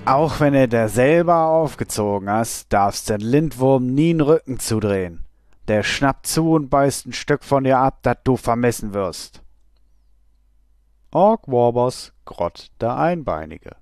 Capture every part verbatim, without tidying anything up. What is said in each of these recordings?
Auch wenn du dir selber aufgezogen hast, darfst den Lindwurm nie den Rücken zudrehen. Der schnappt zu und beißt ein Stück von dir ab, das du vermissen wirst. Ork Warbers, Grott der Einbeinige.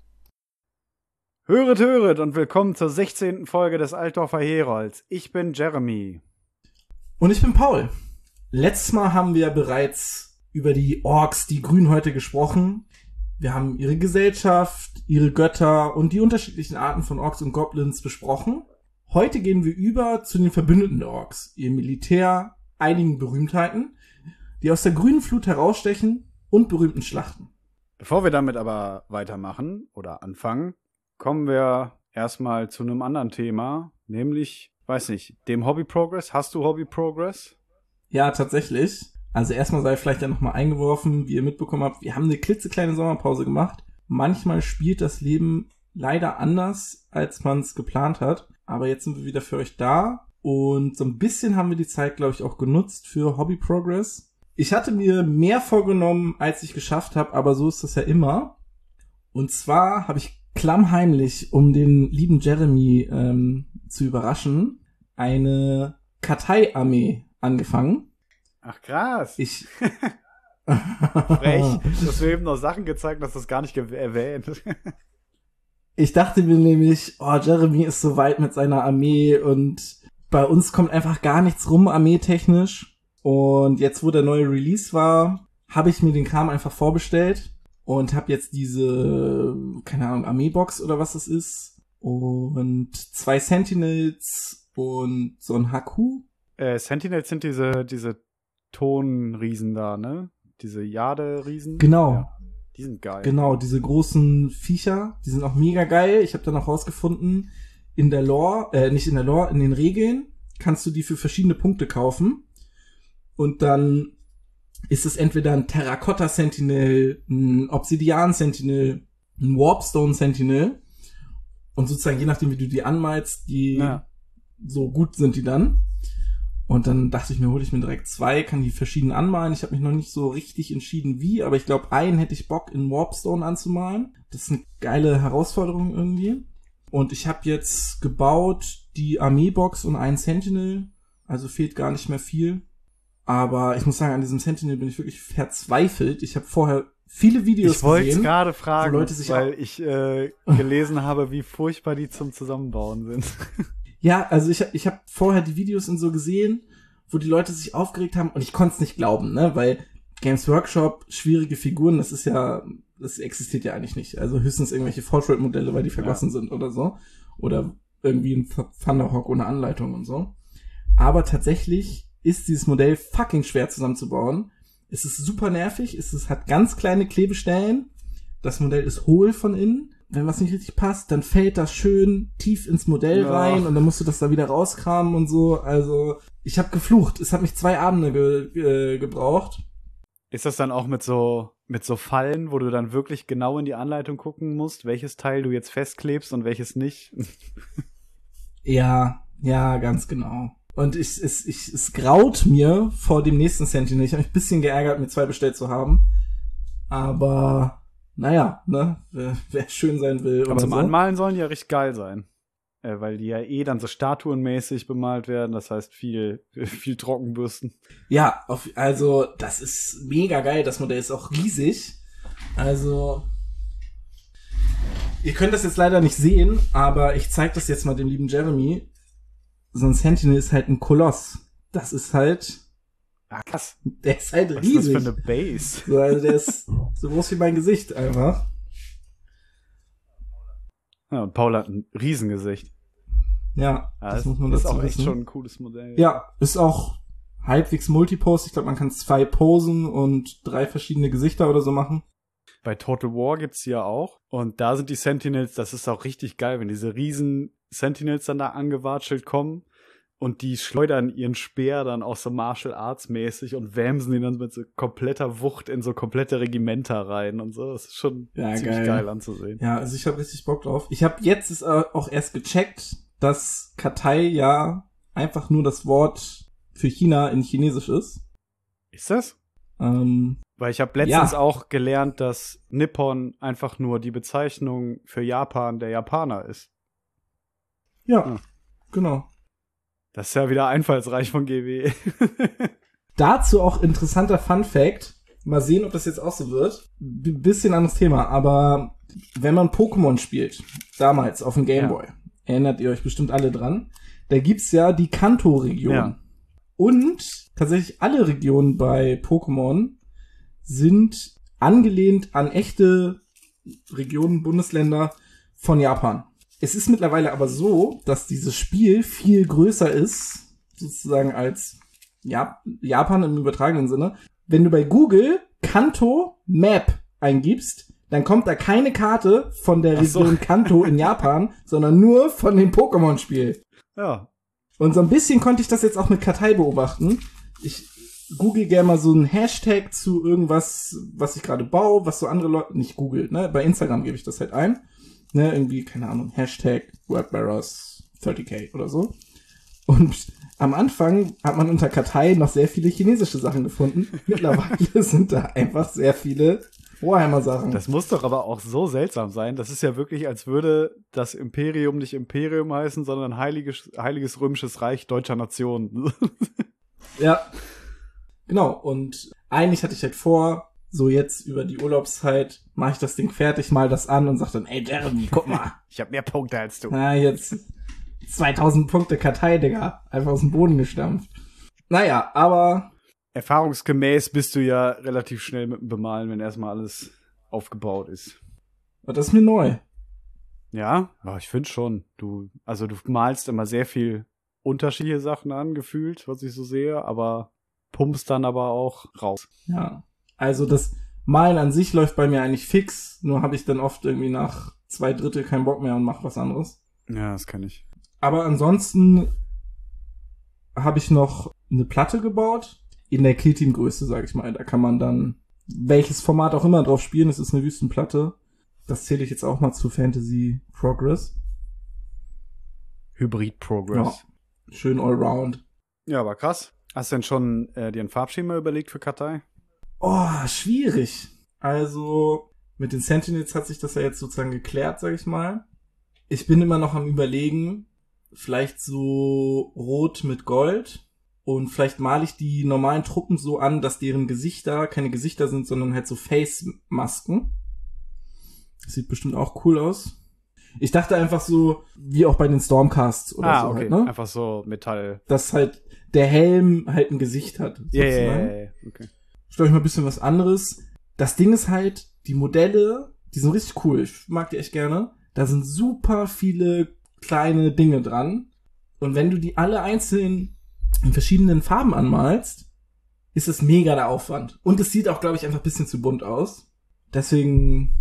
Höret, höret und willkommen zur sechzehnten Folge des Altdorfer Herolds. Ich bin Jeremy. Und ich bin Paul. Letztes Mal haben wir bereits über die Orks, die Grünhäute, gesprochen. Wir haben ihre Gesellschaft, ihre Götter und die unterschiedlichen Arten von Orks und Goblins besprochen. Heute gehen wir über zu den Verbündeten der Orks, ihr Militär, einigen Berühmtheiten, die aus der grünen Flut herausstechen und berühmten Schlachten. Bevor wir damit aber weitermachen oder anfangen, kommen wir erstmal zu einem anderen Thema, nämlich, weiß nicht, dem Hobby Progress. Hast du Hobby Progress? Ja, tatsächlich. Also erstmal sei vielleicht ja nochmal eingeworfen, wie ihr mitbekommen habt, wir haben eine klitzekleine Sommerpause gemacht. Manchmal spielt das Leben leider anders, als man es geplant hat. Aber jetzt sind wir wieder für euch da. Und so ein bisschen haben wir die Zeit, glaube ich, auch genutzt für Hobby Progress. Ich hatte mir mehr vorgenommen, als ich geschafft habe, aber so ist das ja immer. Und zwar habe ich klammheimlich, um den lieben Jeremy ähm, zu überraschen, eine Kartei-Armee angefangen. Ach krass. Ich Frech. Du hast mir eben noch Sachen gezeigt, hast das gar nicht ge- erwähnt. Ich dachte mir nämlich, oh, Jeremy ist so weit mit seiner Armee und bei uns kommt einfach gar nichts rum, armeetechnisch. Und jetzt, wo der neue Release war, habe ich mir den Kram einfach vorbestellt und habe jetzt diese, keine Ahnung, Armeebox oder was das ist. Und zwei Sentinels und so ein Haku. Äh, Sentinels sind diese, diese Tonriesen da, ne? Diese Jade-Riesen. Genau. Ja, die sind geil. Genau, diese großen Viecher, die sind auch mega geil. Ich habe dann auch rausgefunden, in der Lore, äh, nicht in der Lore, in den Regeln kannst du die für verschiedene Punkte kaufen. Und dann ist es entweder ein Terrakotta-Sentinel, ein Obsidian-Sentinel, ein Warpstone-Sentinel. Und sozusagen, je nachdem, wie du die anmalst, die Ja. so gut sind die dann. Und dann dachte ich mir, hole ich mir direkt zwei, kann die verschieden anmalen. Ich habe mich noch nicht so richtig entschieden, wie, aber ich glaube, einen hätte ich Bock, in Warpstone anzumalen. Das ist eine geile Herausforderung irgendwie. Und ich habe jetzt gebaut die Armeebox und einen Sentinel, also fehlt gar nicht mehr viel. Aber ich muss sagen, an diesem Sentinel bin ich wirklich verzweifelt. Ich habe vorher viele Videos Ich wollte gesehen. gerade fragen, wo Leute sich weil ich äh, gelesen habe, wie furchtbar die zum Zusammenbauen sind. Ja, also ich, ich habe vorher die Videos und so gesehen, wo die Leute sich aufgeregt haben und ich konnte es nicht glauben, ne, weil Games Workshop, schwierige Figuren, das ist ja, das existiert ja eigentlich nicht. Also höchstens irgendwelche Fortschritt-Modelle, weil die vergossen ja. sind oder so. Oder irgendwie ein Thunderhawk ohne Anleitung und so. Aber tatsächlich ist dieses Modell fucking schwer zusammenzubauen. Es ist super nervig, es ist, hat ganz kleine Klebestellen. Das Modell ist hohl von innen. Wenn was nicht richtig passt, dann fällt das schön tief ins Modell ja. rein und dann musst du das da wieder rauskramen und so. Also, ich habe geflucht. Es hat mich zwei Abende ge- ge- gebraucht. Ist das dann auch mit so mit so Fallen, wo du dann wirklich genau in die Anleitung gucken musst, welches Teil du jetzt festklebst und welches nicht? Ja, ja, ganz genau. Und ich, es, ich, es graut mir vor dem nächsten Sentinel. Ich habe mich ein bisschen geärgert, mir zwei bestellt zu haben. Aber naja, ne, wer, wer schön sein will. Aber zum so. Anmalen sollen die ja richtig geil sein. Äh, weil die ja eh dann so statuenmäßig bemalt werden. Das heißt viel, viel Trockenbürsten. Ja, auf, also das ist mega geil. Das Modell ist auch riesig. Also ihr könnt das jetzt leider nicht sehen, aber ich zeig das jetzt mal dem lieben Jeremy. So ein Sentinel ist halt ein Koloss. Das ist halt... Ah, krass. Der ist halt Was riesig. ist das für eine Base? So, also der ist so groß wie mein Gesicht einfach. Ja, und Paul hat ein Riesengesicht. Ja, ja das, das muss man ist dazu auch echt wissen. schon ein cooles Modell. Ja, ist auch halbwegs Multipose. Ich glaube, man kann zwei Posen und drei verschiedene Gesichter oder so machen. Bei Total War gibt's die ja auch. Und da sind die Sentinels, das ist auch richtig geil, wenn diese riesen Sentinels dann da angewatschelt kommen. Und die schleudern ihren Speer dann auch so Martial Arts mäßig und wämsen ihn dann mit so kompletter Wucht in so komplette Regimenter rein und so. Das ist schon ja, ziemlich geil. geil anzusehen. Ja, also ich habe richtig Bock drauf. Ich habe jetzt ist auch erst gecheckt, dass Kartei ja einfach nur das Wort für China in Chinesisch ist. Ist das? Ähm, Weil ich habe letztens Ja. auch gelernt, dass Nippon einfach nur die Bezeichnung für Japan der Japaner ist. Ja, Hm. genau. Das ist ja wieder einfallsreich von G W. Dazu auch interessanter Fun-Fact. Mal sehen, ob das jetzt auch so wird. B- bisschen anderes Thema, aber wenn man Pokémon spielt, damals auf dem Game Boy, Ja. erinnert ihr euch bestimmt alle dran, da gibt's ja die Kanto-Region. Ja. Und tatsächlich alle Regionen bei Pokémon sind angelehnt an echte Regionen, Bundesländer von Japan. Es ist mittlerweile aber so, dass dieses Spiel viel größer ist, sozusagen als ja, Japan im übertragenen Sinne. Wenn du bei Google Kanto Map eingibst, dann kommt da keine Karte von der Ach so. Region Kanto in Japan, sondern nur von dem Pokémon-Spiel. Ja. Und so ein bisschen konnte ich das jetzt auch mit Kartei beobachten. Ich google gerne mal so einen Hashtag zu irgendwas, was ich gerade baue, was so andere Leute, nicht google, ne, bei Instagram gebe ich das halt ein. Ne, irgendwie, keine Ahnung, Hashtag Wordbearers dreißig K oder so. Und am Anfang hat man unter Kartei noch sehr viele chinesische Sachen gefunden. Mittlerweile sind da einfach sehr viele Warhammer-Sachen. Das muss doch aber auch so seltsam sein. Das ist ja wirklich, als würde das Imperium nicht Imperium heißen, sondern Heiliges, Heiliges Römisches Reich deutscher Nation. Ja, genau. Und eigentlich hatte ich halt vor, so jetzt über die Urlaubszeit mache ich das Ding fertig, mal das an und sag dann, ey Jeremy, guck mal. Ich habe mehr Punkte als du. Na, jetzt zweitausend Punkte Kartei, Digga. Einfach aus dem Boden gestampft. Naja, aber Erfahrungsgemäß bist du ja relativ schnell mit dem Bemalen, wenn erstmal alles aufgebaut ist. das ist mir neu. Ja, ja, ich finde schon. Du, also du malst immer sehr viel unterschiedliche Sachen an, gefühlt, was ich so sehe, aber pumpst dann aber auch raus. Ja. Also das Malen an sich läuft bei mir eigentlich fix, nur habe ich dann oft irgendwie nach zwei Drittel keinen Bock mehr und mache was anderes. Ja, das kann ich. Aber ansonsten habe ich noch eine Platte gebaut, in der Killteam-Größe, sag ich mal. Da kann man dann welches Format auch immer drauf spielen. Es ist eine Wüstenplatte. Das zähle ich jetzt auch mal zu Fantasy Progress. Hybrid Progress. Ja, schön allround. Ja, aber krass. Hast du denn schon äh, dir ein Farbschema überlegt für Kartei? Oh, schwierig. Also mit den Sentinels hat sich das ja jetzt sozusagen geklärt, sag ich mal. Ich bin immer noch am Überlegen, vielleicht so rot mit Gold und vielleicht male ich die normalen Truppen so an, dass deren Gesichter keine Gesichter sind, sondern halt so Face-Masken. Das sieht bestimmt auch cool aus. Ich dachte einfach so, wie auch bei den Stormcasts oder ah, so okay. halt, ne? Einfach so Metall. Dass halt der Helm halt ein Gesicht hat. Ja, ja, sozusagen. ja, ja, okay. Stell euch mal ein bisschen was anderes. Das Ding ist halt, die Modelle, die sind richtig cool. Ich mag die echt gerne. Da sind super viele kleine Dinge dran. Und wenn du die alle einzeln in verschiedenen Farben anmalst, ist es mega der Aufwand. Und es sieht auch, glaube ich, einfach ein bisschen zu bunt aus. Deswegen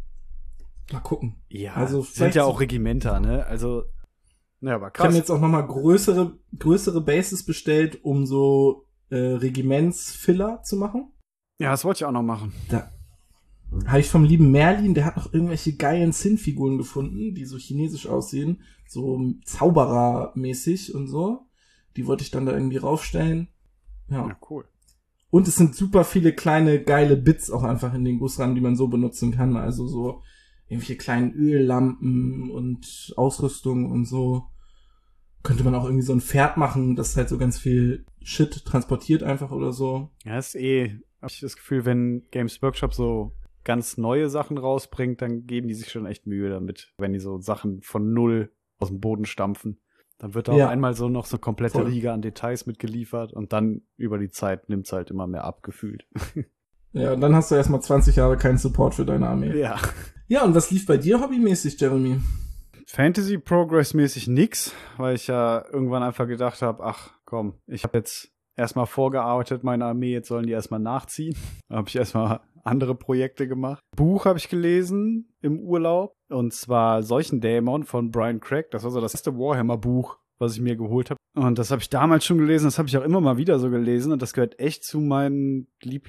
mal gucken. Ja, Also sind vielleicht ja so- auch Regimenter, ne? Also, ja, aber Ich habe krass. mir jetzt auch nochmal größere, größere Bases bestellt, um so äh, Regiments-Filler zu machen. Ja, das wollte ich auch noch machen. Da habe ich vom lieben Merlin, der hat noch irgendwelche geilen Sin-Figuren gefunden, die so chinesisch aussehen, so Zauberer-mäßig und so. Die wollte ich dann da irgendwie raufstellen. Ja. Ja, cool. Und es sind super viele kleine, geile Bits auch einfach in den Gussrahmen, die man so benutzen kann. Also so irgendwelche kleinen Öllampen und Ausrüstung und so. Könnte man auch irgendwie so ein Pferd machen, das halt so ganz viel Shit transportiert einfach oder so. Ja, ist eh, hab ich das Gefühl, wenn Games Workshop so ganz neue Sachen rausbringt, dann geben die sich schon echt Mühe damit, wenn die so Sachen von null aus dem Boden stampfen. Dann wird da Ja. auch einmal so noch so eine komplette Voll. Riege an Details mitgeliefert und dann über die Zeit nimmt's halt immer mehr ab, gefühlt. Ja, und dann hast du erstmal zwanzig Jahre keinen Support für deine Armee. Ja. Ja, und was lief bei dir hobbymäßig, Jeremy? Fantasy Progress mäßig nix, weil ich ja irgendwann einfach gedacht habe, ach komm, ich habe jetzt erstmal vorgearbeitet, meine Armee, jetzt sollen die erstmal nachziehen. Da habe ich erstmal andere Projekte gemacht. Buch habe ich gelesen im Urlaub und zwar Seuchendämon von Brian Craig. Das war so das erste Warhammer Buch, was ich mir geholt habe. Und das habe ich damals schon gelesen, das habe ich auch immer mal wieder so gelesen. Und das gehört echt zu meinen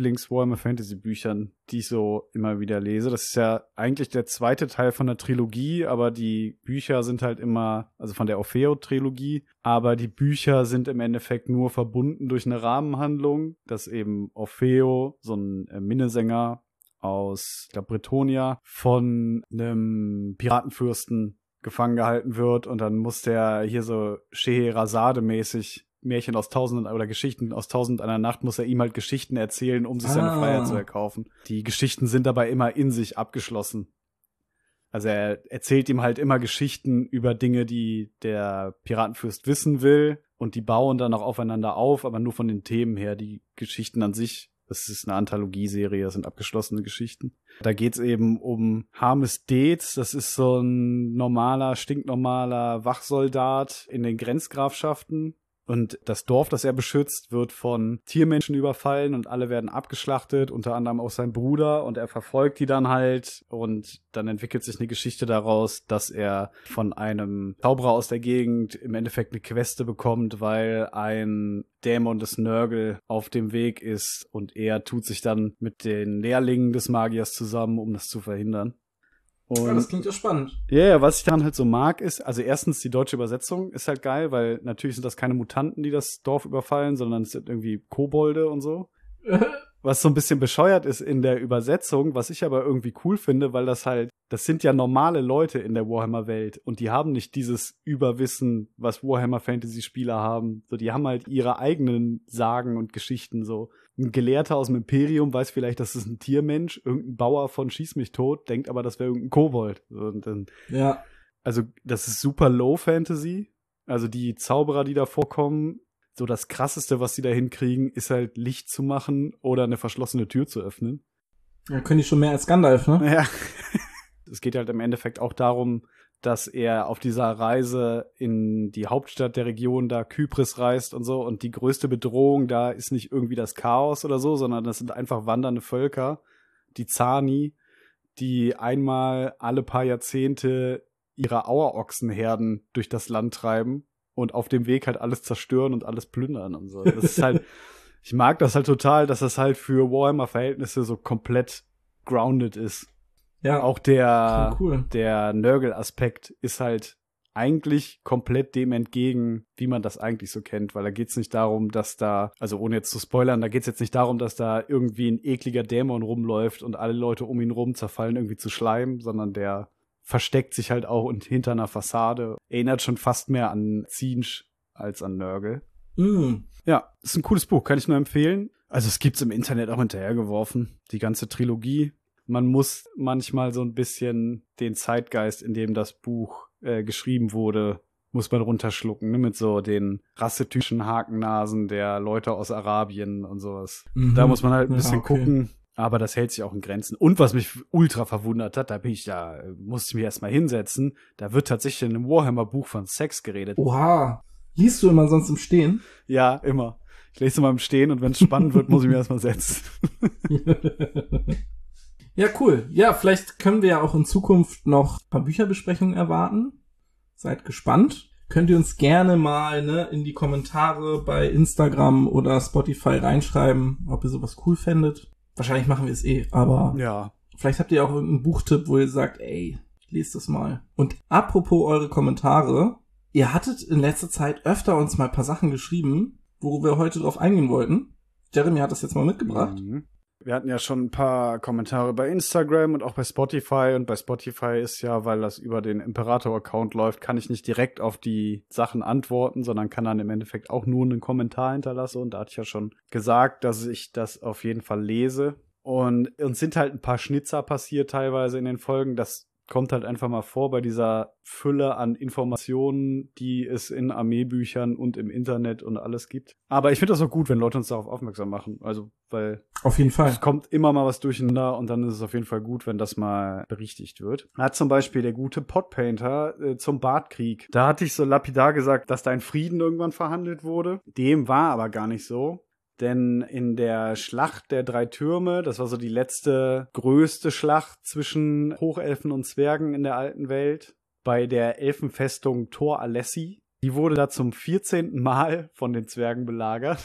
Lieblings-Warhammer-Fantasy-Büchern, die ich so immer wieder lese. Das ist ja eigentlich der zweite Teil von der Trilogie, aber die Bücher sind halt immer, also von der Orfeo-Trilogie, aber die Bücher sind im Endeffekt nur verbunden durch eine Rahmenhandlung, dass eben Orfeo, so ein äh, Minnesänger aus, ich glaube, Bretonia, von einem Piratenfürsten gefangen gehalten wird und dann muss der hier so Scheherazade-mäßig Märchen aus tausenden oder Geschichten aus tausend einer Nacht muss er ihm halt Geschichten erzählen, um sich ah. seine Freiheit zu erkaufen. Die Geschichten sind dabei immer in sich abgeschlossen. Also er erzählt ihm halt immer Geschichten über Dinge, die der Piratenfürst wissen will und die bauen dann auch aufeinander auf, aber nur von den Themen her. Die Geschichten an sich, das ist eine Anthologieserie, das sind abgeschlossene Geschichten. Da geht's eben um Harmes Deetz, das ist so ein normaler, stinknormaler Wachsoldat in den Grenzgrafschaften. Und das Dorf, das er beschützt, wird von Tiermenschen überfallen und alle werden abgeschlachtet, unter anderem auch sein Bruder. Und er verfolgt die dann halt und dann entwickelt sich eine Geschichte daraus, dass er von einem Zauberer aus der Gegend im Endeffekt eine Queste bekommt, weil ein Dämon des Nörgel auf dem Weg ist und er tut sich dann mit den Lehrlingen des Magiers zusammen, um das zu verhindern. Und ja, das klingt ja spannend. Ja, yeah, was ich daran halt so mag, ist, also erstens die deutsche Übersetzung ist halt geil, weil natürlich sind das keine Mutanten, die das Dorf überfallen, sondern es sind irgendwie Kobolde und so. Was so ein bisschen bescheuert ist in der Übersetzung, was ich aber irgendwie cool finde, weil das halt, das sind ja normale Leute in der Warhammer-Welt und die haben nicht dieses Überwissen, was Warhammer-Fantasy-Spieler haben. So, die haben halt ihre eigenen Sagen und Geschichten so. Ein Gelehrter aus dem Imperium weiß vielleicht, das ist ein Tiermensch, irgendein Bauer von Schieß mich tot, denkt aber, das wäre irgendein Kobold. Und dann, ja. Also, das ist super Low-Fantasy. Also, die Zauberer, die da vorkommen, so das Krasseste, was sie da hinkriegen, ist halt Licht zu machen oder eine verschlossene Tür zu öffnen. Ja, können die schon mehr als Gandalf, ne? Ja. Es geht halt im Endeffekt auch darum, dass er auf dieser Reise in die Hauptstadt der Region da Kypris reist und so. Und die größte Bedrohung da ist nicht irgendwie das Chaos oder so, sondern das sind einfach wandernde Völker, die Zani, die einmal alle paar Jahrzehnte ihre Auerochsenherden durch das Land treiben und auf dem Weg halt alles zerstören und alles plündern und so. Das ist halt, ich mag das halt total, dass das halt für Warhammer-Verhältnisse so komplett grounded ist. Ja. Auch der, cool. der Nörgel-Aspekt ist halt eigentlich komplett dem entgegen, wie man das eigentlich so kennt, weil da geht's nicht darum, dass da, also ohne jetzt zu spoilern, da geht's jetzt nicht darum, dass da irgendwie ein ekliger Dämon rumläuft und alle Leute um ihn rum zerfallen irgendwie zu Schleim, sondern der versteckt sich halt auch und hinter einer Fassade. Erinnert schon fast mehr an Tzeentch als an Nörgel. Mm. Ja, ist ein cooles Buch, kann ich nur empfehlen. Also es gibt's im Internet auch hinterhergeworfen, die ganze Trilogie. Man muss manchmal so ein bisschen den Zeitgeist, in dem das Buch äh, geschrieben wurde, muss man runterschlucken, ne? Mit so den rassetypischen Hakennasen der Leute aus Arabien und sowas. Mhm. Da muss man halt ein bisschen ja, okay. gucken, aber das hält sich auch in Grenzen. Und was mich ultra verwundert hat, da bin ich da, musste ich mich erstmal hinsetzen, da wird tatsächlich in einem Warhammer-Buch von Sex geredet. Oha, liest du immer sonst im Stehen? Ja, immer. Ich lese immer im Stehen und wenn es spannend wird, muss ich mir erstmal setzen. Ja, cool. Ja, vielleicht können wir ja auch in Zukunft noch ein paar Bücherbesprechungen erwarten. Seid gespannt. Könnt ihr uns gerne mal ne, in die Kommentare bei Instagram oder Spotify reinschreiben, ob ihr sowas cool fändet. Wahrscheinlich machen wir es eh, aber ja. Vielleicht habt ihr auch irgendeinen Buchtipp, wo ihr sagt, ey, lest das mal. Und apropos eure Kommentare, ihr hattet in letzter Zeit öfter uns mal ein paar Sachen geschrieben, wo wir heute drauf eingehen wollten. Jeremy hat das jetzt mal mitgebracht. Mhm. Wir hatten ja schon ein paar Kommentare bei Instagram und auch bei Spotify. Und bei Spotify ist ja, weil das über den Imperator-Account läuft, kann ich nicht direkt auf die Sachen antworten, sondern kann dann im Endeffekt auch nur einen Kommentar hinterlassen. Und da hatte ich ja schon gesagt, dass ich das auf jeden Fall lese. Und uns sind halt ein paar Schnitzer passiert teilweise in den Folgen. Das kommt halt einfach mal vor bei dieser Fülle an Informationen, die es in Armeebüchern und im Internet und alles gibt. Aber ich finde das auch gut, wenn Leute uns darauf aufmerksam machen. Also, weil auf jeden Fall. Es kommt immer mal was durcheinander und dann ist es auf jeden Fall gut, wenn das mal berichtigt wird. Da hat zum Beispiel der gute Podpainter äh, zum Bartkrieg. Da hatte ich so lapidar gesagt, dass da ein Frieden irgendwann verhandelt wurde. Dem war aber gar nicht so. Denn in der Schlacht der drei Türme, das war so die letzte größte Schlacht zwischen Hochelfen und Zwergen in der alten Welt, bei der Elfenfestung Tor Alessi, Die wurde da zum vierzehnten Mal von den Zwergen belagert.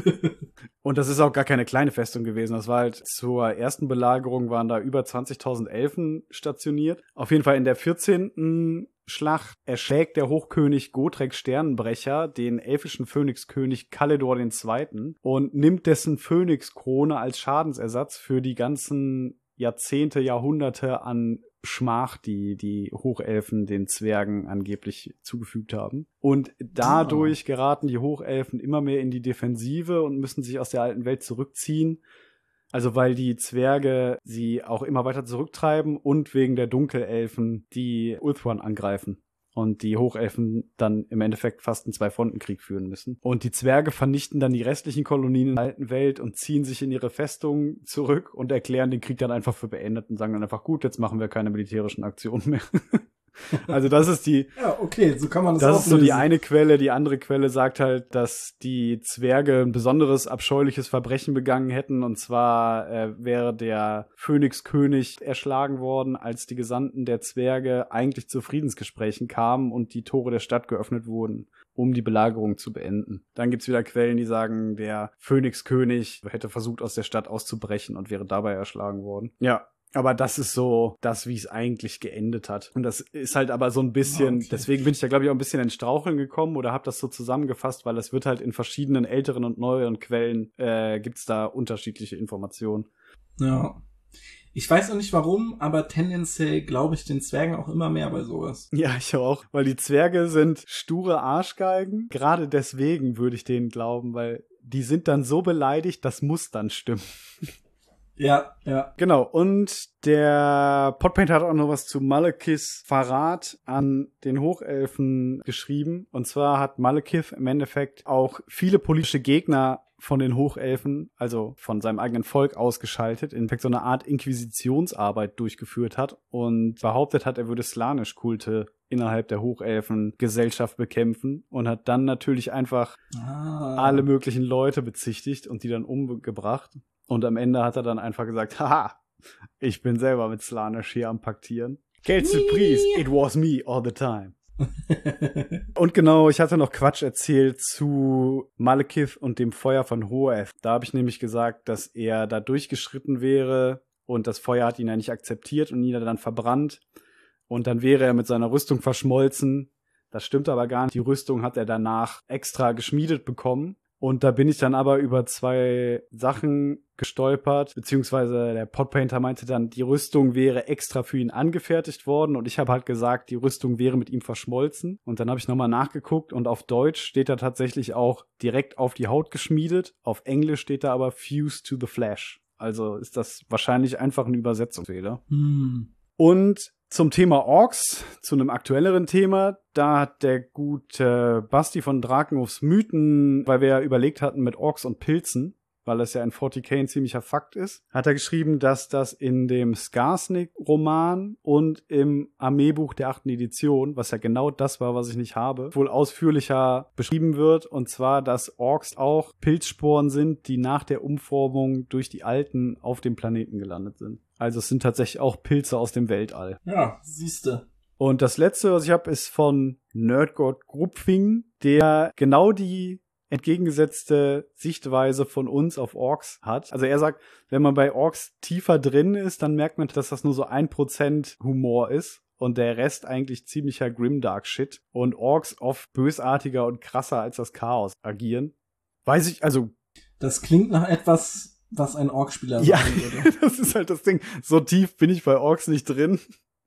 Und das ist auch gar keine kleine Festung gewesen. Das war halt zur ersten Belagerung waren da über zwanzigtausend Elfen stationiert. Auf jeden Fall in der vierzehnten Schlacht erschlägt der Hochkönig Gotrek Sternenbrecher den elfischen Phönixkönig Kalidor der Zweite. und nimmt dessen Phönixkrone als Schadensersatz für die ganzen Jahrzehnte, Jahrhunderte an Schmach, die die Hochelfen den Zwergen angeblich zugefügt haben. Und dadurch geraten die Hochelfen immer mehr in die Defensive und müssen sich aus der alten Welt zurückziehen. Also weil die Zwerge sie auch immer weiter zurücktreiben und wegen der Dunkelelfen, die Ulthuan angreifen. Und die Hochelfen dann im Endeffekt fast einen Zwei-Fronten-Krieg führen müssen. Und die Zwerge vernichten dann die restlichen Kolonien in der alten Welt und ziehen sich in ihre Festung zurück und erklären den Krieg dann einfach für beendet und sagen dann einfach, gut, jetzt machen wir keine militärischen Aktionen mehr. Also das ist die ja, okay, so kann man das Das auch ist so lösen. die eine Quelle. Die andere Quelle sagt halt, dass die Zwerge ein besonderes abscheuliches Verbrechen begangen hätten. Und zwar äh, wäre der Phönixkönig erschlagen worden, als die Gesandten der Zwerge eigentlich zu Friedensgesprächen kamen und die Tore der Stadt geöffnet wurden, um die Belagerung zu beenden. Dann gibt's wieder Quellen, die sagen, der Phönixkönig hätte versucht, aus der Stadt auszubrechen und wäre dabei erschlagen worden. Ja. Aber das ist so das, wie es eigentlich geendet hat. Und das ist halt aber so ein bisschen, okay. Deswegen bin ich da, glaube ich, auch ein bisschen ins Straucheln gekommen oder habe das so zusammengefasst, weil es wird halt in verschiedenen älteren und neueren Quellen, äh, gibt's da unterschiedliche Informationen. Ja. Ich weiß auch nicht warum, aber tendenziell glaube ich den Zwergen auch immer mehr bei sowas. Ja, ich auch. Weil die Zwerge sind sture Arschgeigen. Gerade deswegen würde ich denen glauben, weil die sind dann so beleidigt, das muss dann stimmen. Ja, ja. Genau, und der Podpaint hat auch noch was zu Malekiths Verrat an den Hochelfen geschrieben. Und zwar hat Malekith im Endeffekt auch viele politische Gegner von den Hochelfen, also von seinem eigenen Volk ausgeschaltet, in so eine Art Inquisitionsarbeit durchgeführt hat und behauptet hat, er würde Slaanesh-Kulte innerhalb der Hochelfen-Gesellschaft bekämpfen und hat dann natürlich einfach ah. alle möglichen Leute bezichtigt und die dann umgebracht. Und am Ende hat er dann einfach gesagt, haha, ich bin selber mit Slaanesh hier am Paktieren. Quelle surprise, it was me all the time. Und genau, ich hatte noch Quatsch erzählt zu Malekith und dem Feuer von Hoeth. Da habe ich nämlich gesagt, dass er da durchgeschritten wäre und das Feuer hat ihn ja nicht akzeptiert und ihn hat dann verbrannt. Und dann wäre er mit seiner Rüstung verschmolzen. Das stimmt aber gar nicht. Die Rüstung hat er danach extra geschmiedet bekommen. Und da bin ich dann aber über zwei Sachen gestolpert, beziehungsweise der Podpainter meinte dann, die Rüstung wäre extra für ihn angefertigt worden und ich habe halt gesagt, die Rüstung wäre mit ihm verschmolzen. Und dann habe ich nochmal nachgeguckt und auf Deutsch steht da tatsächlich auch direkt auf die Haut geschmiedet, auf Englisch steht da aber fused to the flesh. Also ist das wahrscheinlich einfach ein Übersetzungsfehler. Hm. Und zum Thema Orks, zu einem aktuelleren Thema, da hat der gute Basti von Drakenhofs Mythen, weil wir ja überlegt hatten mit Orks und Pilzen, weil das ja in vierzig K ein ziemlicher Fakt ist, hat er geschrieben, dass das in dem Skarsnik-Roman und im Armeebuch der achten Edition, was ja genau das war, was ich nicht habe, wohl ausführlicher beschrieben wird, und zwar, dass Orks auch Pilzsporen sind, die nach der Umformung durch die Alten auf dem Planeten gelandet sind. Also es sind tatsächlich auch Pilze aus dem Weltall. Ja, siehste. Und das letzte, was ich habe, ist von Nerdgott Grupfing, der genau die entgegengesetzte Sichtweise von uns auf Orks hat. Also er sagt, wenn man bei Orks tiefer drin ist, dann merkt man, dass das nur so ein Prozent Humor ist und der Rest eigentlich ziemlicher grimdark Shit und Orks oft bösartiger und krasser als das Chaos agieren. Weiß ich, also... Das klingt nach etwas, was ein Orkspieler ja, sagen würde. Das ist halt das Ding. So tief bin ich bei Orks nicht drin.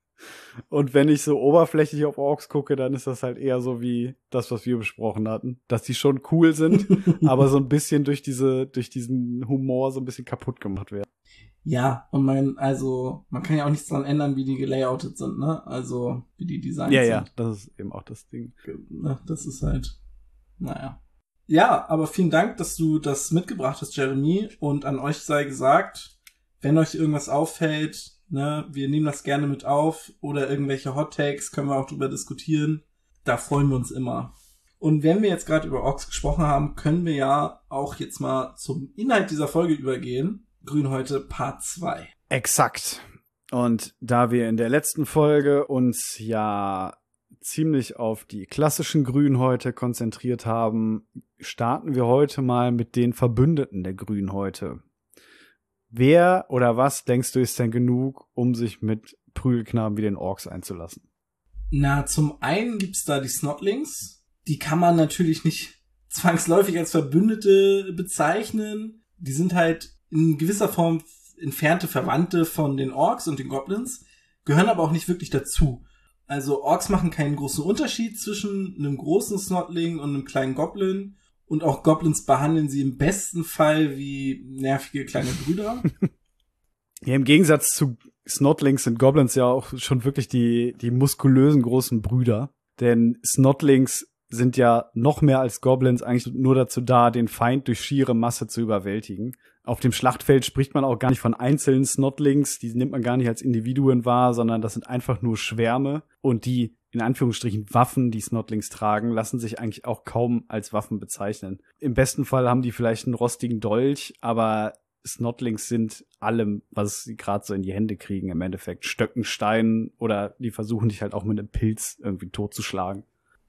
Und wenn ich so oberflächlich auf Orks gucke, dann ist das halt eher so wie das, was wir besprochen hatten. Dass die schon cool sind, aber so ein bisschen durch diese, durch diesen Humor so ein bisschen kaputt gemacht werden. Ja, und man, also, man kann ja auch nichts dran ändern, wie die gelayoutet sind, ne? Also, wie die Designs ja, sind. Ja, ja, das ist eben auch das Ding. Das ist halt, naja. Ja, aber vielen Dank, dass du das mitgebracht hast, Jeremy. Und an euch sei gesagt, wenn euch irgendwas auffällt, ne, wir nehmen das gerne mit auf oder irgendwelche Hot Takes, können wir auch drüber diskutieren. Da freuen wir uns immer. Und wenn wir jetzt gerade über Orks gesprochen haben, können wir ja auch jetzt mal zum Inhalt dieser Folge übergehen. Grünhäute Part zwei. Exakt. Und da wir in der letzten Folge uns ja ziemlich auf die klassischen Grünhäute konzentriert haben, starten wir heute mal mit den Verbündeten der Grünhäute. Wer oder was, denkst du, ist denn genug, um sich mit Prügelknaben wie den Orks einzulassen? Na, zum einen gibt's da die Snotlings. Die kann man natürlich nicht zwangsläufig als Verbündete bezeichnen. Die sind halt in gewisser Form entfernte Verwandte von den Orks und den Goblins, gehören aber auch nicht wirklich dazu. Also Orks machen keinen großen Unterschied zwischen einem großen Snotling und einem kleinen Goblin. Und auch Goblins behandeln sie im besten Fall wie nervige kleine Brüder. Ja, im Gegensatz zu Snotlings sind Goblins ja auch schon wirklich die, die muskulösen großen Brüder. Denn Snotlings sind ja noch mehr als Goblins eigentlich nur dazu da, den Feind durch schiere Masse zu überwältigen. Auf dem Schlachtfeld spricht man auch gar nicht von einzelnen Snotlings, die nimmt man gar nicht als Individuen wahr, sondern das sind einfach nur Schwärme. Und die, in Anführungsstrichen, Waffen, die Snotlings tragen, lassen sich eigentlich auch kaum als Waffen bezeichnen. Im besten Fall haben die vielleicht einen rostigen Dolch, aber Snotlings sind allem, was sie gerade so in die Hände kriegen, im Endeffekt Stöcken, Steinen, oder die versuchen dich halt auch mit einem Pilz irgendwie totzuschlagen.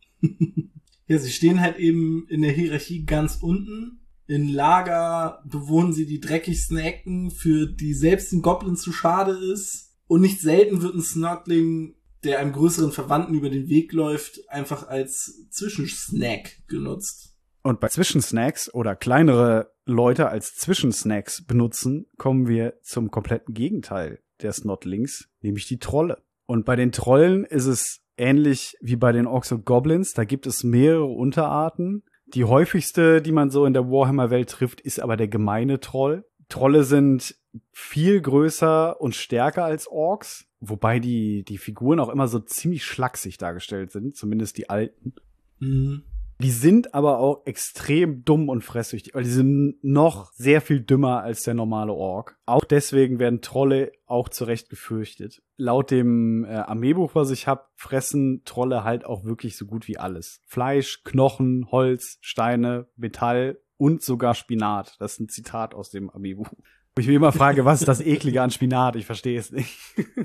Ja, sie stehen halt eben in der Hierarchie ganz unten. In Lager bewohnen sie die dreckigsten Ecken, für die selbst ein Goblin zu schade ist. Und nicht selten wird ein Snotling, der einem größeren Verwandten über den Weg läuft, einfach als Zwischensnack genutzt. Und bei Zwischensnacks oder kleinere Leute als Zwischensnacks benutzen, kommen wir zum kompletten Gegenteil der Snotlings, nämlich die Trolle. Und bei den Trollen ist es ähnlich wie bei den Orks und Goblins, da gibt es mehrere Unterarten. Die häufigste, die man so in der Warhammer-Welt trifft, ist aber der gemeine Troll. Trolle sind viel größer und stärker als Orks, wobei die, die Figuren auch immer so ziemlich schlaksig dargestellt sind, zumindest die alten. Mhm. Die sind aber auch extrem dumm und fresssüchtig, weil die sind noch sehr viel dümmer als der normale Ork. Auch deswegen werden Trolle auch zu Recht gefürchtet. Laut dem äh, Armeebuch, was ich habe, fressen Trolle halt auch wirklich so gut wie alles. Fleisch, Knochen, Holz, Steine, Metall und sogar Spinat. Das ist ein Zitat aus dem Armeebuch. Wo ich mich immer frage, was ist das Eklige an Spinat? Ich verstehe es nicht.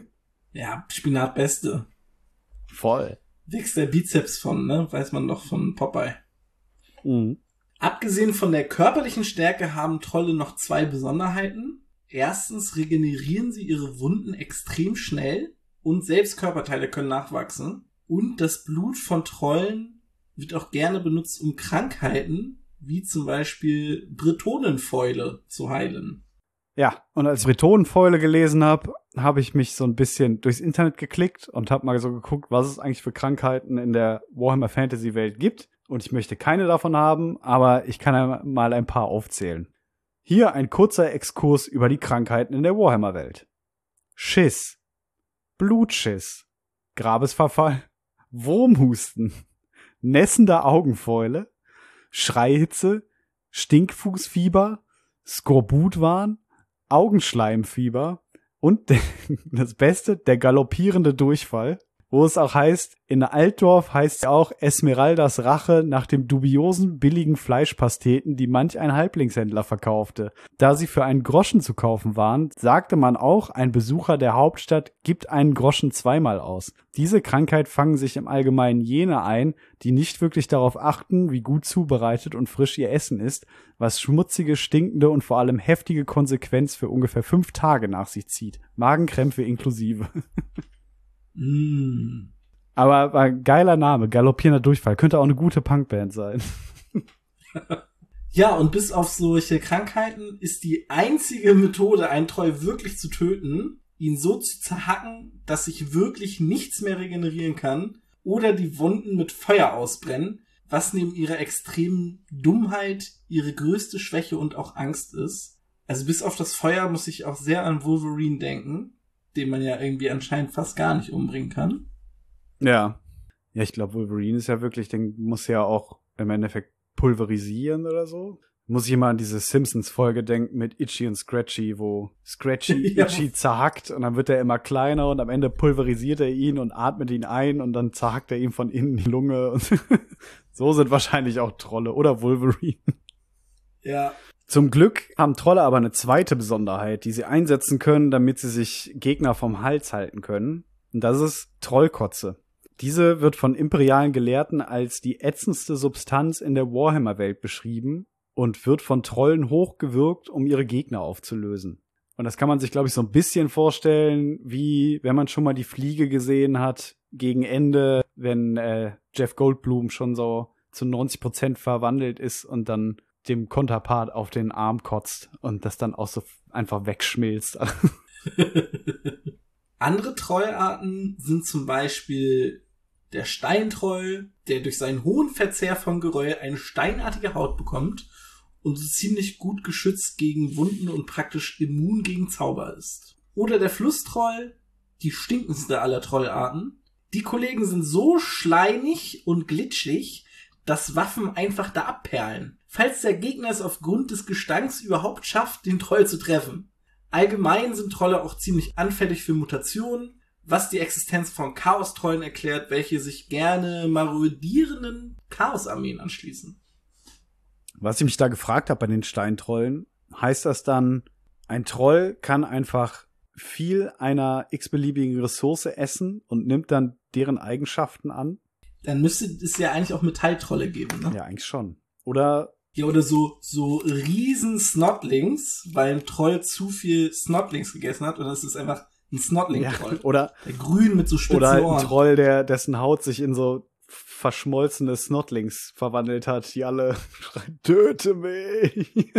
Ja, Spinat Beste. Voll. Wächst der Bizeps von, ne? Weiß man doch von Popeye. Mhm. Abgesehen von der körperlichen Stärke haben Trolle noch zwei Besonderheiten. Erstens regenerieren sie ihre Wunden extrem schnell und selbst Körperteile können nachwachsen. Und das Blut von Trollen wird auch gerne benutzt, um Krankheiten, wie zum Beispiel Bretonenfäule, zu heilen. Ja, und als ich Bretonenfäule gelesen habe, habe ich mich so ein bisschen durchs Internet geklickt und habe mal so geguckt, was es eigentlich für Krankheiten in der Warhammer Fantasy Welt gibt. Und ich möchte keine davon haben, aber ich kann ja mal ein paar aufzählen. Hier ein kurzer Exkurs über die Krankheiten in der Warhammer Welt. Schiss, Blutschiss, Grabesverfall, Wurmhusten, nässender Augenfäule, Schreihitze, Stinkfußfieber, Skorbutwahn, Augenschleimfieber und das Beste, der galoppierende Durchfall, wo es auch heißt, in Altdorf heißt es auch Esmeraldas Rache nach dem dubiosen billigen Fleischpasteten, die manch ein Halblingshändler verkaufte. Da sie für einen Groschen zu kaufen waren, sagte man auch, ein Besucher der Hauptstadt gibt einen Groschen zweimal aus. Diese Krankheit fangen sich im Allgemeinen jene ein, die nicht wirklich darauf achten, wie gut zubereitet und frisch ihr Essen ist, was schmutzige, stinkende und vor allem heftige Konsequenz für ungefähr fünf Tage nach sich zieht. Magenkrämpfe inklusive. Mm. Aber war ein geiler Name, galoppierender Durchfall. Könnte auch eine gute Punkband sein. Ja, und bis auf solche Krankheiten ist die einzige Methode, einen Troll wirklich zu töten, ihn so zu zerhacken, dass sich wirklich nichts mehr regenerieren kann oder die Wunden mit Feuer ausbrennen, was neben ihrer extremen Dummheit ihre größte Schwäche und auch Angst ist. Also bis auf das Feuer muss ich auch sehr an Wolverine denken, den man ja irgendwie anscheinend fast gar nicht umbringen kann. Ja. Ja, ich glaube, Wolverine ist ja wirklich, den muss ja auch im Endeffekt pulverisieren oder so. Muss ich immer an diese Simpsons-Folge denken mit Itchy und Scratchy, wo Scratchy Ja. Itchy zerhackt und dann wird er immer kleiner und am Ende pulverisiert er ihn und atmet ihn ein und dann zerhackt er ihm von innen die Lunge. Und so sind wahrscheinlich auch Trolle oder Wolverine. Ja. Zum Glück haben Trolle aber eine zweite Besonderheit, die sie einsetzen können, damit sie sich Gegner vom Hals halten können. Und das ist Trollkotze. Diese wird von imperialen Gelehrten als die ätzendste Substanz in der Warhammer-Welt beschrieben und wird von Trollen hochgewirkt, um ihre Gegner aufzulösen. Und das kann man sich, glaube ich, so ein bisschen vorstellen, wie wenn man schon mal die Fliege gesehen hat, gegen Ende, wenn äh, Jeff Goldblum schon so zu neunzig Prozent verwandelt ist und dann dem Konterpart auf den Arm kotzt und das dann auch so einfach wegschmilzt. Andere Trollarten sind zum Beispiel der Steintroll, der durch seinen hohen Verzehr von Geröll eine steinartige Haut bekommt und so ziemlich gut geschützt gegen Wunden und praktisch immun gegen Zauber ist. Oder der Flusstroll, die stinkendste aller Trollarten. Die Kollegen sind so schleimig und glitschig, dass Waffen einfach da abperlen, falls der Gegner es aufgrund des Gestanks überhaupt schafft, den Troll zu treffen. Allgemein sind Trolle auch ziemlich anfällig für Mutationen, was die Existenz von Chaos-Trollen erklärt, welche sich gerne marodierenden Chaos-Armeen anschließen. Was ich mich da gefragt habe bei den Steintrollen, heißt das dann, ein Troll kann einfach viel einer x-beliebigen Ressource essen und nimmt dann deren Eigenschaften an? Dann müsste es ja eigentlich auch Metalltrolle geben, ne? Ja, eigentlich schon. Oder ja, oder so, so riesen Snotlings, weil ein Troll zu viel Snotlings gegessen hat und das ist einfach ein Snotling-Troll. Ja, oder der grün mit so spitzen Oder ein Ohren. Troll, der dessen Haut sich in so verschmolzene Snotlings verwandelt hat, die alle schreien, töte mich.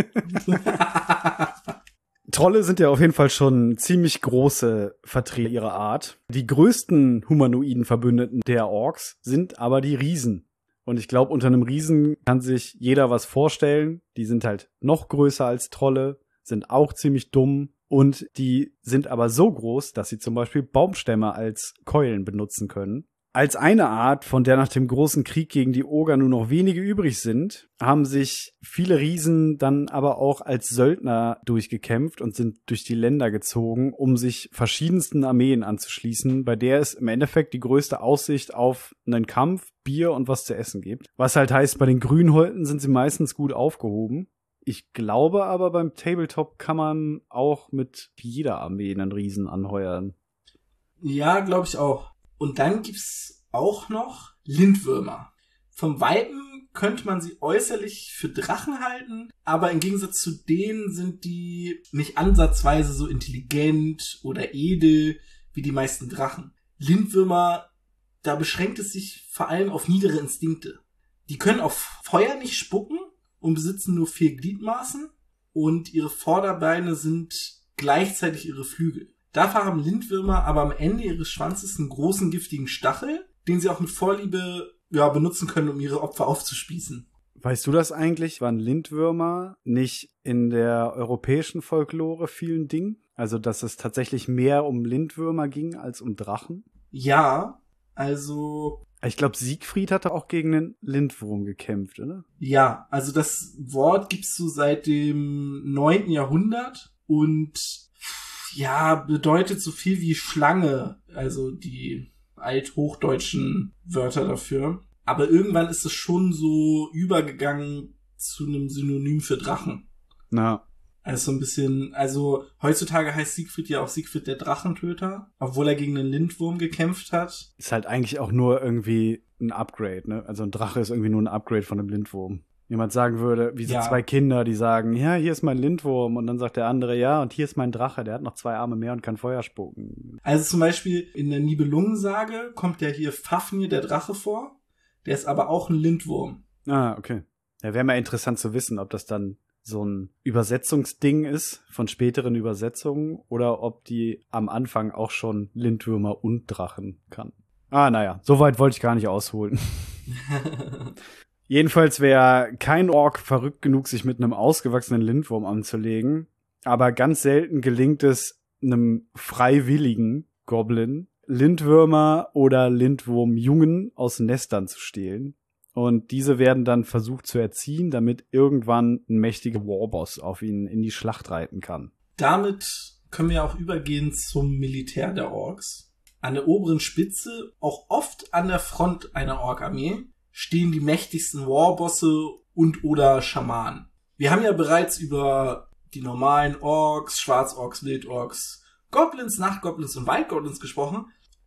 Trolle sind ja auf jeden Fall schon ziemlich große Vertreter ihrer Art. Die größten humanoiden Verbündeten der Orks sind aber die Riesen. Und ich glaube, unter einem Riesen kann sich jeder was vorstellen. Die sind halt noch größer als Trolle, sind auch ziemlich dumm und die sind aber so groß, dass sie zum Beispiel Baumstämme als Keulen benutzen können. Als eine Art, von der nach dem großen Krieg gegen die Oger nur noch wenige übrig sind, haben sich viele Riesen dann aber auch als Söldner durchgekämpft und sind durch die Länder gezogen, um sich verschiedensten Armeen anzuschließen, bei der es im Endeffekt die größte Aussicht auf einen Kampf, Bier und was zu essen gibt. Was halt heißt, bei den Grünhäuten sind sie meistens gut aufgehoben. Ich glaube aber, beim Tabletop kann man auch mit jeder Armee einen Riesen anheuern. Ja, glaube ich auch. Und dann gibt's auch noch Lindwürmer. Vom Weiben könnte man sie äußerlich für Drachen halten, aber im Gegensatz zu denen sind die nicht ansatzweise so intelligent oder edel wie die meisten Drachen. Lindwürmer, da beschränkt es sich vor allem auf niedere Instinkte. Die können auf Feuer nicht spucken und besitzen nur vier Gliedmaßen und ihre Vorderbeine sind gleichzeitig ihre Flügel. Dafür haben Lindwürmer aber am Ende ihres Schwanzes einen großen giftigen Stachel, den sie auch mit Vorliebe ja, benutzen können, um ihre Opfer aufzuspießen. Weißt du das eigentlich? Waren Lindwürmer nicht in der europäischen Folklore vielen Dingen? Also, dass es tatsächlich mehr um Lindwürmer ging als um Drachen? Ja, also... Ich glaube, Siegfried hatte auch gegen einen Lindwurm gekämpft, oder? Ja, also das Wort gibt's so seit dem neunten Jahrhundert und ja, bedeutet so viel wie Schlange, also die althochdeutschen Wörter dafür. Aber irgendwann ist es schon so übergegangen zu einem Synonym für Drachen. Na. Also so ein bisschen, also heutzutage heißt Siegfried ja auch Siegfried der Drachentöter, obwohl er gegen einen Lindwurm gekämpft hat. Ist halt eigentlich auch nur irgendwie ein Upgrade, ne? Also ein Drache ist irgendwie nur ein Upgrade von einem Lindwurm. Jemand sagen würde, wie so Ja. zwei Kinder, die sagen, ja, hier ist mein Lindwurm. Und dann sagt der andere, ja, und hier ist mein Drache, der hat noch zwei Arme mehr und kann Feuer spucken. Also zum Beispiel in der Nibelungensage kommt ja hier Fafnir, der Drache, vor. Der ist aber auch ein Lindwurm. Ah, okay. Ja, wäre mal interessant zu wissen, ob das dann so ein Übersetzungsding ist von späteren Übersetzungen oder ob die am Anfang auch schon Lindwürmer und Drachen kannten. Ah, naja, so weit wollte ich gar nicht ausholen. Jedenfalls wäre kein Ork verrückt genug, sich mit einem ausgewachsenen Lindwurm anzulegen. Aber ganz selten gelingt es einem freiwilligen Goblin, Lindwürmer oder Lindwurmjungen aus Nestern zu stehlen. Und diese werden dann versucht zu erziehen, damit irgendwann ein mächtiger Warboss auf ihn in die Schlacht reiten kann. Damit können wir auch übergehen zum Militär der Orks. An der oberen Spitze, auch oft an der Front einer Ork-Armee, stehen die mächtigsten Warbosse und oder Schamanen. Wir haben ja bereits über die normalen Orks, Schwarzorks, Wildorks, Goblins, Nachtgoblins und Waldgoblins gesprochen.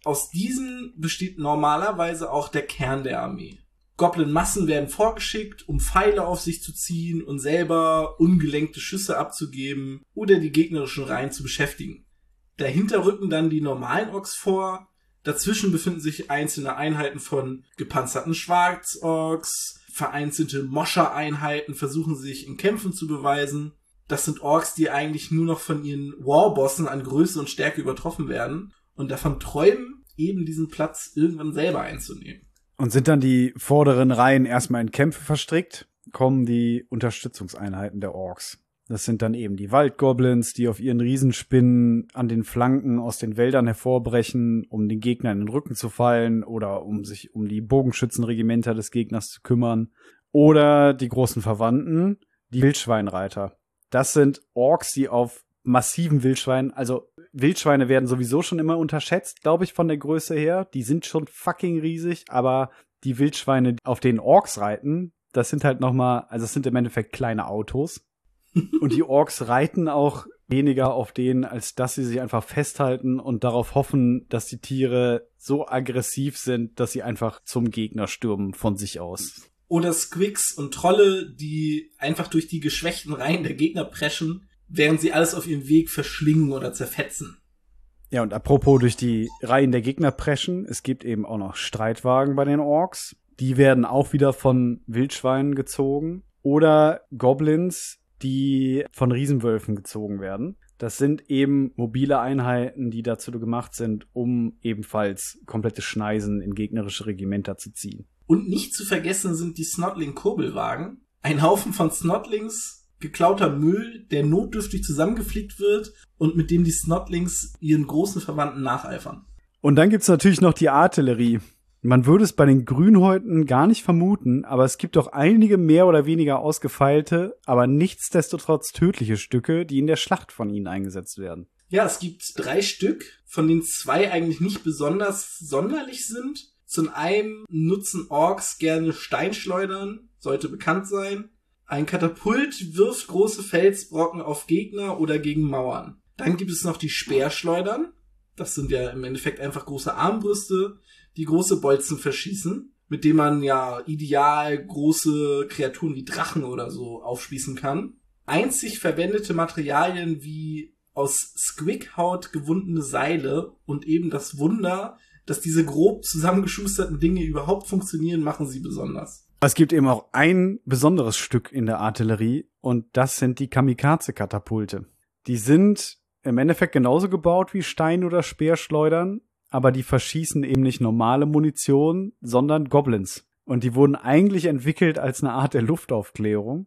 Aus diesen besteht normalerweise auch der Kern der Armee. Goblin-Massen werden vorgeschickt, um Pfeile auf sich zu ziehen und selber ungelenkte Schüsse abzugeben oder die gegnerischen Reihen zu beschäftigen. Dahinter rücken dann die normalen Orks vor. Dazwischen befinden sich einzelne Einheiten von gepanzerten Schwarzorks. Vereinzelte Moscher-Einheiten versuchen sich in Kämpfen zu beweisen. Das sind Orks, die eigentlich nur noch von ihren Warbossen an Größe und Stärke übertroffen werden und davon träumen, eben diesen Platz irgendwann selber einzunehmen. Und sind dann die vorderen Reihen erstmal in Kämpfe verstrickt, kommen die Unterstützungseinheiten der Orks. Das sind dann eben die Waldgoblins, die auf ihren Riesenspinnen an den Flanken aus den Wäldern hervorbrechen, um den Gegner in den Rücken zu fallen oder um sich um die Bogenschützenregimenter des Gegners zu kümmern. Oder die großen Verwandten, die Wildschweinreiter. Das sind Orks, die auf massiven Wildschweinen, also Wildschweine werden sowieso schon immer unterschätzt, glaube ich, von der Größe her. Die sind schon fucking riesig, aber die Wildschweine, auf denen Orks reiten, das sind halt noch mal, also es sind im Endeffekt kleine Autos. Und die Orks reiten auch weniger auf denen, als dass sie sich einfach festhalten und darauf hoffen, dass die Tiere so aggressiv sind, dass sie einfach zum Gegner stürmen von sich aus. Oder Squigs und Trolle, die einfach durch die geschwächten Reihen der Gegner preschen, während sie alles auf ihrem Weg verschlingen oder zerfetzen. Ja, und apropos durch die Reihen der Gegner preschen, es gibt eben auch noch Streitwagen bei den Orks. Die werden auch wieder von Wildschweinen gezogen. Oder Goblins, die von Riesenwölfen gezogen werden. Das sind eben mobile Einheiten, die dazu gemacht sind, um ebenfalls komplette Schneisen in gegnerische Regimenter zu ziehen. Und nicht zu vergessen sind die Snotling-Kurbelwagen. Ein Haufen von Snotlings, geklauter Müll, der notdürftig zusammengeflickt wird und mit dem die Snotlings ihren großen Verwandten nacheifern. Und dann gibt's natürlich noch die Artillerie. Man würde es bei den Grünhäuten gar nicht vermuten, aber es gibt auch einige mehr oder weniger ausgefeilte, aber nichtsdestotrotz tödliche Stücke, die in der Schlacht von ihnen eingesetzt werden. Ja, es gibt drei Stück, von denen zwei eigentlich nicht besonders sonderlich sind. Zum einen nutzen Orks gerne Steinschleudern, sollte bekannt sein. Ein Katapult wirft große Felsbrocken auf Gegner oder gegen Mauern. Dann gibt es noch die Speerschleudern. Das sind ja im Endeffekt einfach große Armbrüste, die große Bolzen verschießen, mit denen man ja ideal große Kreaturen wie Drachen oder so aufspießen kann. Einzig verwendete Materialien wie aus Squig-Haut gewundene Seile und eben das Wunder, dass diese grob zusammengeschusterten Dinge überhaupt funktionieren, machen sie besonders. Es gibt eben auch ein besonderes Stück in der Artillerie und das sind die Kamikaze-Katapulte. Die sind im Endeffekt genauso gebaut wie Stein- oder Speerschleudern, aber die verschießen eben nicht normale Munition, sondern Goblins. Und die wurden eigentlich entwickelt als eine Art der Luftaufklärung.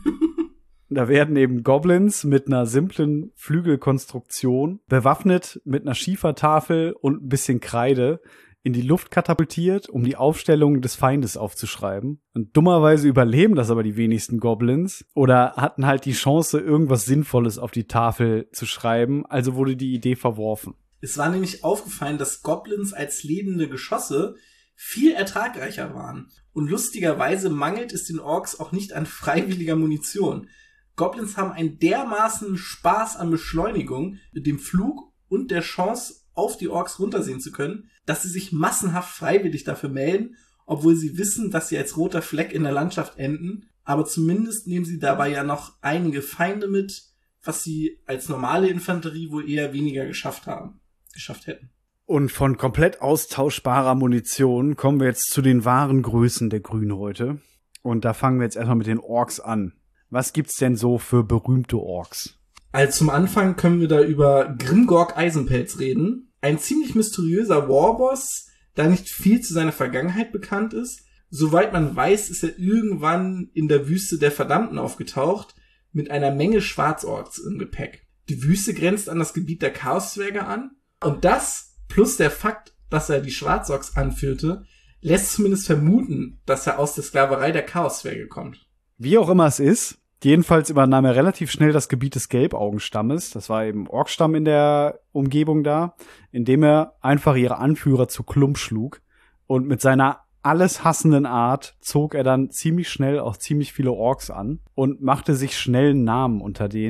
Da werden eben Goblins mit einer simplen Flügelkonstruktion, bewaffnet mit einer Schiefertafel und ein bisschen Kreide, in die Luft katapultiert, um die Aufstellung des Feindes aufzuschreiben. Und dummerweise überleben das aber die wenigsten Goblins oder hatten halt die Chance, irgendwas Sinnvolles auf die Tafel zu schreiben, also wurde die Idee verworfen. Es war nämlich aufgefallen, dass Goblins als lebende Geschosse viel ertragreicher waren. Und lustigerweise mangelt es den Orks auch nicht an freiwilliger Munition. Goblins haben einen dermaßen Spaß an Beschleunigung, dem Flug und der Chance, auf die Orks runtersehen zu können, dass sie sich massenhaft freiwillig dafür melden, obwohl sie wissen, dass sie als roter Fleck in der Landschaft enden. Aber zumindest nehmen sie dabei ja noch einige Feinde mit, was sie als normale Infanterie wohl eher weniger geschafft haben, geschafft hätten. Und von komplett austauschbarer Munition kommen wir jetzt zu den wahren Größen der Grünhäute. Und da fangen wir jetzt erstmal mit den Orks an. Was gibt's denn so für berühmte Orks? Also zum Anfang können wir da über Grimgorg Eisenpelz reden. Ein ziemlich mysteriöser Warboss, da nicht viel zu seiner Vergangenheit bekannt ist. Soweit man weiß, ist er irgendwann in der Wüste der Verdammten aufgetaucht, mit einer Menge Schwarzorks im Gepäck. Die Wüste grenzt an das Gebiet der Chaoszwerge an. Und das, plus der Fakt, dass er die Schwarzorks anführte, lässt zumindest vermuten, dass er aus der Sklaverei der Chaoszwerge kommt. Wie auch immer es ist, jedenfalls übernahm er relativ schnell das Gebiet des Gelbaugenstammes. Das war eben Orkstamm in der Umgebung da, indem er einfach ihre Anführer zu Klump schlug. Und mit seiner alles hassenden Art zog er dann ziemlich schnell auch ziemlich viele Orks an und machte sich schnell einen Namen unter denen,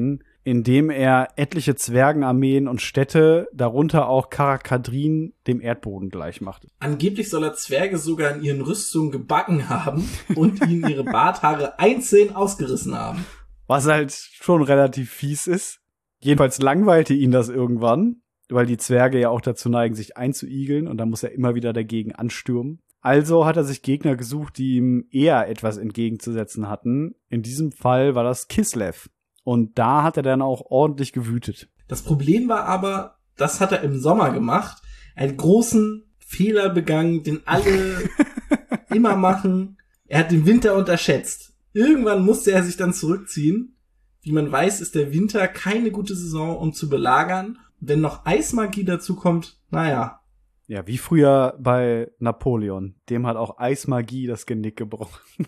indem er etliche Zwergenarmeen und Städte, darunter auch Karakadrin, dem Erdboden gleich machte. Angeblich soll er Zwerge sogar in ihren Rüstungen gebacken haben und ihnen ihre Barthaare einzeln ausgerissen haben. Was halt schon relativ fies ist. Jedenfalls langweilte ihn das irgendwann, weil die Zwerge ja auch dazu neigen, sich einzuigeln, und da muss er immer wieder dagegen anstürmen. Also hat er sich Gegner gesucht, die ihm eher etwas entgegenzusetzen hatten. In diesem Fall war das Kislev. Und da hat er dann auch ordentlich gewütet. Das Problem war aber, das hat er im Sommer gemacht, einen großen Fehler begangen, den alle immer machen. Er hat den Winter unterschätzt. Irgendwann musste er sich dann zurückziehen. Wie man weiß, ist der Winter keine gute Saison, um zu belagern. Wenn noch Eismagie dazu kommt, naja. Ja, wie früher bei Napoleon. Dem hat auch Eismagie das Genick gebrochen.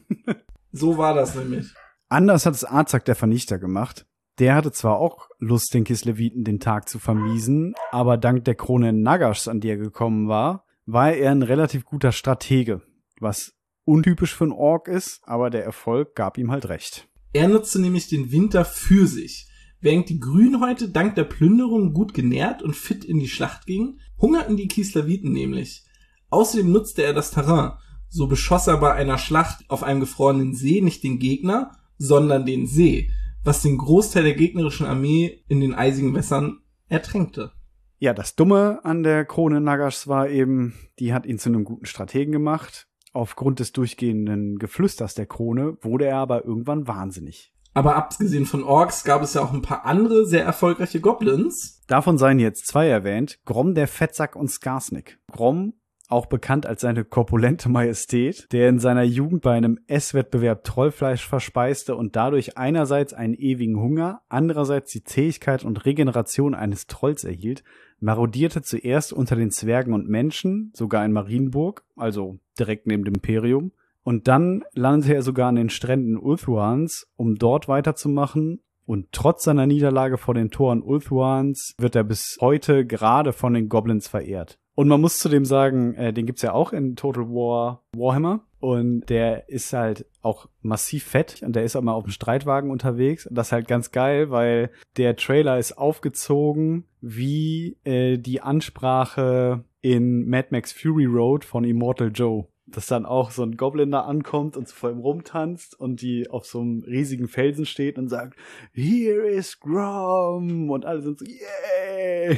So war das nämlich. Anders hat es Arzak der Vernichter gemacht. Der hatte zwar auch Lust, den Kisleviten den Tag zu vermiesen, aber dank der Krone Nagash, an die er gekommen war, war er ein relativ guter Stratege. Was untypisch für einen Ork ist, aber der Erfolg gab ihm halt recht. Er nutzte nämlich den Winter für sich. Während die Grünhäute dank der Plünderung gut genährt und fit in die Schlacht gingen, hungerten die Kisleviten nämlich. Außerdem nutzte er das Terrain. So beschoss er bei einer Schlacht auf einem gefrorenen See nicht den Gegner, sondern den See, was den Großteil der gegnerischen Armee in den eisigen Wässern ertränkte. Ja, das Dumme an der Krone Nagash war eben, die hat ihn zu einem guten Strategen gemacht. Aufgrund des durchgehenden Geflüsters der Krone wurde er aber irgendwann wahnsinnig. Aber abgesehen von Orks gab es ja auch ein paar andere sehr erfolgreiche Goblins. Davon seien jetzt zwei erwähnt, Grom der Fettsack und Skarsnik. Grom, auch bekannt als seine korpulente Majestät, der in seiner Jugend bei einem Esswettbewerb Trollfleisch verspeiste und dadurch einerseits einen ewigen Hunger, andererseits die Zähigkeit und Regeneration eines Trolls erhielt, marodierte zuerst unter den Zwergen und Menschen, sogar in Marienburg, also direkt neben dem Imperium, und dann landete er sogar an den Stränden Ulthuans, um dort weiterzumachen. Und trotz seiner Niederlage vor den Toren Ulthuans wird er bis heute gerade von den Goblins verehrt. Und man muss zudem sagen, äh, den gibt's ja auch in Total War Warhammer. Und der ist halt auch massiv fett. Und der ist auch mal auf dem Streitwagen unterwegs. Und das ist halt ganz geil, weil der Trailer ist aufgezogen wie äh, die Ansprache in Mad Max Fury Road von Immortal Joe. Dass dann auch so ein Goblin da ankommt und so vor ihm rumtanzt und die auf so einem riesigen Felsen steht und sagt, "Here is Grom!" Und alle sind so, "Yay!"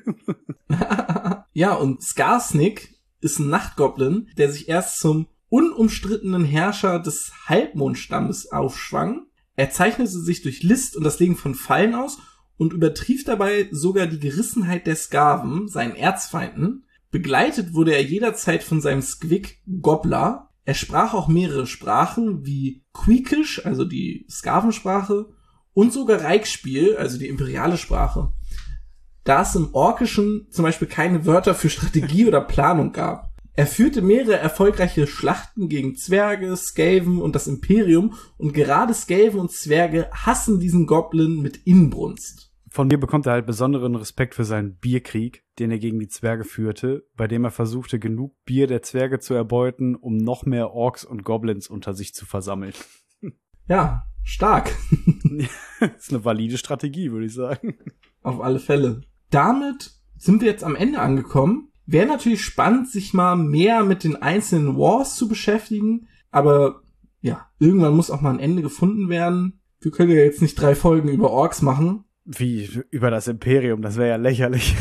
Ja, und Skarsnik ist ein Nachtgoblin, der sich erst zum unumstrittenen Herrscher des Halbmondstammes aufschwang. Er zeichnete sich durch List und das Legen von Fallen aus und übertrieb dabei sogar die Gerissenheit der Skaven, seinen Erzfeinden. Begleitet wurde er jederzeit von seinem Squig Gobbler. Er sprach auch mehrere Sprachen wie Quiekisch, also die Skavensprache, und sogar Reichspiel, also die imperiale Sprache. Da es im Orkischen zum Beispiel keine Wörter für Strategie oder Planung gab. Er führte mehrere erfolgreiche Schlachten gegen Zwerge, Skaven und das Imperium, und gerade Skaven und Zwerge hassen diesen Goblin mit Inbrunst. Von mir bekommt er halt besonderen Respekt für seinen Bierkrieg, den er gegen die Zwerge führte, bei dem er versuchte, genug Bier der Zwerge zu erbeuten, um noch mehr Orks und Goblins unter sich zu versammeln. Ja, stark. Das ist eine valide Strategie, würde ich sagen. Auf alle Fälle. Damit sind wir jetzt am Ende angekommen. Wäre natürlich spannend, sich mal mehr mit den einzelnen Wars zu beschäftigen, aber ja, irgendwann muss auch mal ein Ende gefunden werden. Wir können ja jetzt nicht drei Folgen über Orks machen. Wie über das Imperium, das wäre ja lächerlich.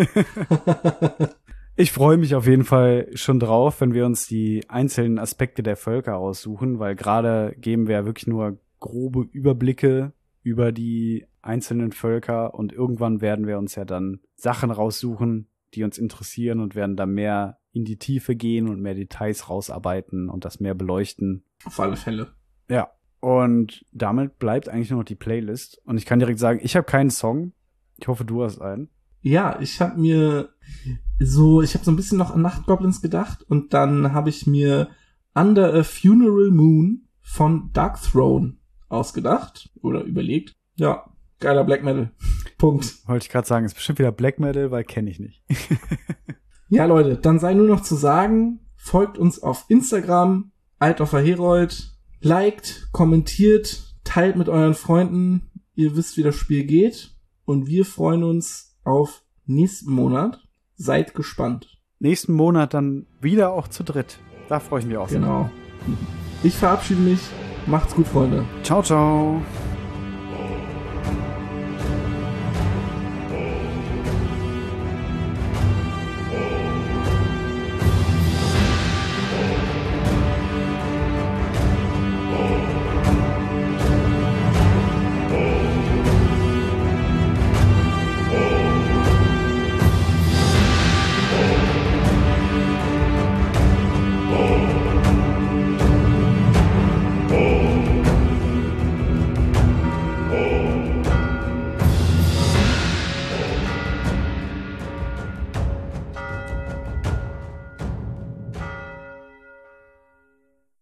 Ich freue mich auf jeden Fall schon drauf, wenn wir uns die einzelnen Aspekte der Völker aussuchen, weil gerade geben wir ja wirklich nur grobe Überblicke über die einzelnen Völker und irgendwann werden wir uns ja dann Sachen raussuchen, die uns interessieren und werden da mehr in die Tiefe gehen und mehr Details rausarbeiten und das mehr beleuchten. Auf alle Fälle. Ja. Und damit bleibt eigentlich nur noch die Playlist. Und ich kann direkt sagen, ich habe keinen Song. Ich hoffe, du hast einen. Ja, ich habe mir so, ich habe so ein bisschen noch an Nachtgoblins gedacht und dann habe ich mir Under a Funeral Moon von Dark Throne ausgedacht oder überlegt. Ja, geiler Black Metal. Punkt. Wollte ich gerade sagen, ist bestimmt wieder Black Metal, weil kenne ich nicht. Ja, Leute, dann sei nur noch zu sagen, folgt uns auf Instagram, Altoffer Herold. Liked, kommentiert, teilt mit euren Freunden, Ihr wisst, wie das Spiel geht. Und wir freuen uns auf nächsten Monat. Seid gespannt. Nächsten Monat dann wieder auch zu dritt. Da freue ich mich auch sehr. Genau. Ich verabschiede mich. Macht's gut, Freunde. Ciao, ciao.